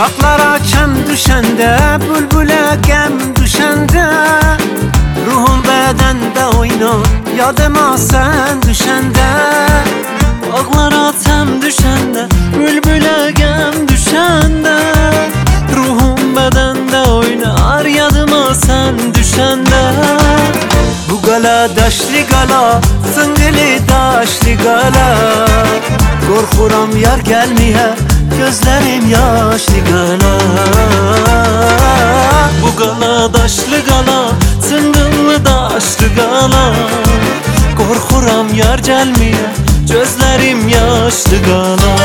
Dağlara çəm düşəndə, bülbülə qəm düşəndə, ruhum bədəndə oynar, yadıma sən düşəndə. Dağlara çəm düşəndə, bülbülə qəm düşəndə, ruhum bədəndə oynar, yadıma sən düşəndə. Bu qala daşlı qala, sıngılı daşlı qala, qorxuram yar gəlməyə, gözlərim yaşlı qala. Bu qala daşlı qala, çınqıllı daşlı qala, qorxuram yar gəlməyə, gözlərim yaşlı qala.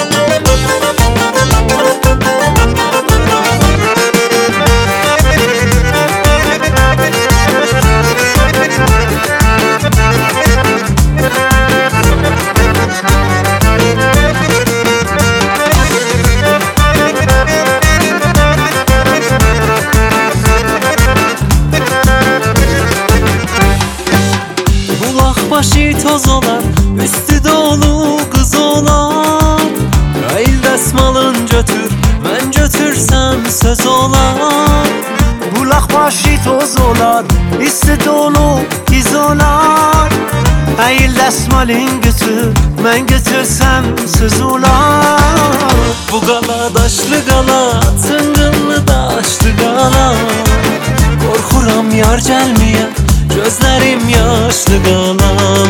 Başı toz olar, üstü dolu kız olar. Qayıl dəsmalın götür, mən götürsəm söz olar. Bulaq başı toz olar, üstü dolu kız olar. Əyil dəsmalın götür, mən götürsəm söz olar. Bu qala daşlı qala, çınqıllı daşlı qala, qorxuram yar gəlməyə, gözlərim yaşlı qala.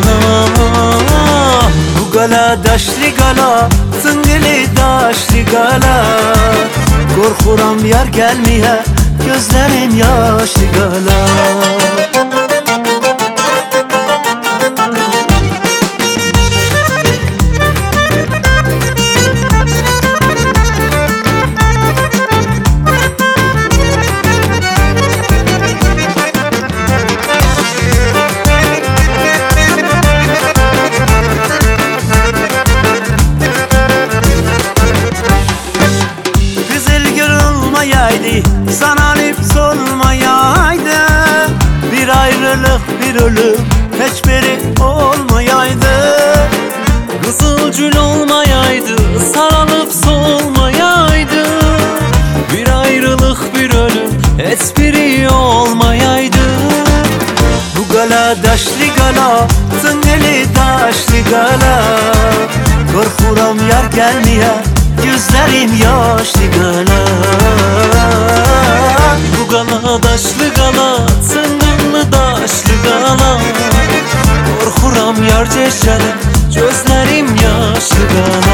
Bu qala daşlı qala, çınqılı daşlı qala, qorxuram yar gəlməyə, gözlərim yaşlı qala. Sananıp solmayaydı, bir ayrılık bir ölüm hiç biri olmayaydı. Kızılgül olmayaydı, sarılıp solmayaydı, bir ayrılık bir ölüm hiç biri olmayaydı. Bu qala daşlı qala, çınqılı daşlı qala, qorxuram yar gəlməyə, gözlərim yaşlı qala. Bu qala daşlı qala, çınqıllı daşlı qala, qorxuram yar gəlməyə, gözlərim yaşlı qala.